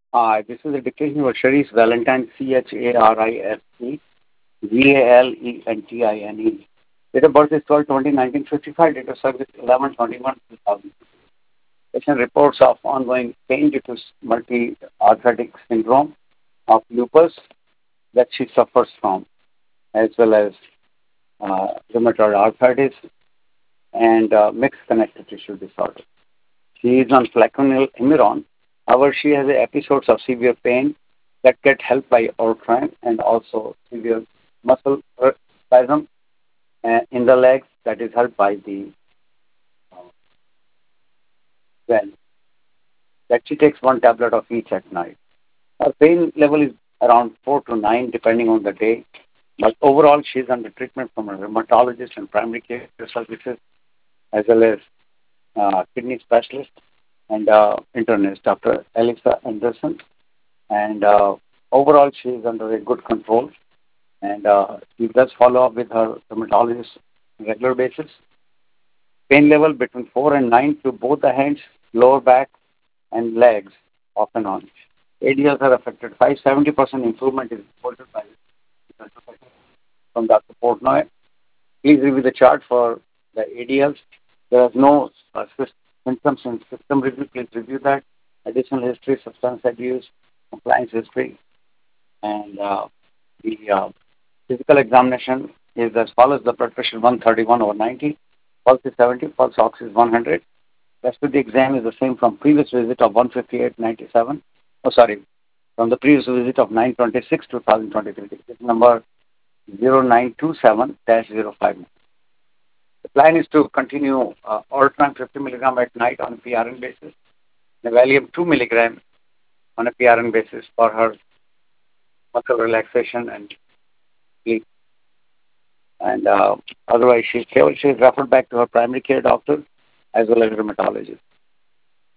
This is a dictation of Charis Valentine, Charisvalentine. Valentine. Date of birth is 12/20/1955. Date of service 11/21/2000. Patient reports of ongoing pain due to multi-arthritic syndrome of lupus that she suffers from, as well as rheumatoid arthritis and mixed connective tissue disorder. She is on flecainil. However, she has episodes of severe pain that get helped by Ortran and also severe muscle spasm in the legs that is helped by the uh, well, that she takes one tablet of each at night. Her pain level is around 4 to 9 depending on the day, but overall she is under treatment from a rheumatologist and primary care services as well as kidney specialist and internist, Dr. Alexa Anderson. And overall, she is under a good control, and she does follow up with her rheumatologist on a regular basis. Pain level between 4 and 9 to both the hands, lower back, and legs, off and on. ADLs are affected. 570% improvement is reported by from Dr. Portnoy. Please review the chart for the ADLs. There are no symptoms in system review. Please review that. Additional history, substance abuse, compliance history, and the physical examination is as follows. The blood pressure 131/90, pulse is 70, pulse ox is 100. Rest of the exam is the same from previous visit of 158/97. Oh, sorry, from the previous visit of 9/26/2023. This is number 0927-05. The plan is to continue Ortran 50 milligram at night on a PRN basis, the Valium 2 milligram on a PRN basis for her muscle relaxation and sleep. And otherwise, she is referred back to her primary care doctor as well as rheumatologist.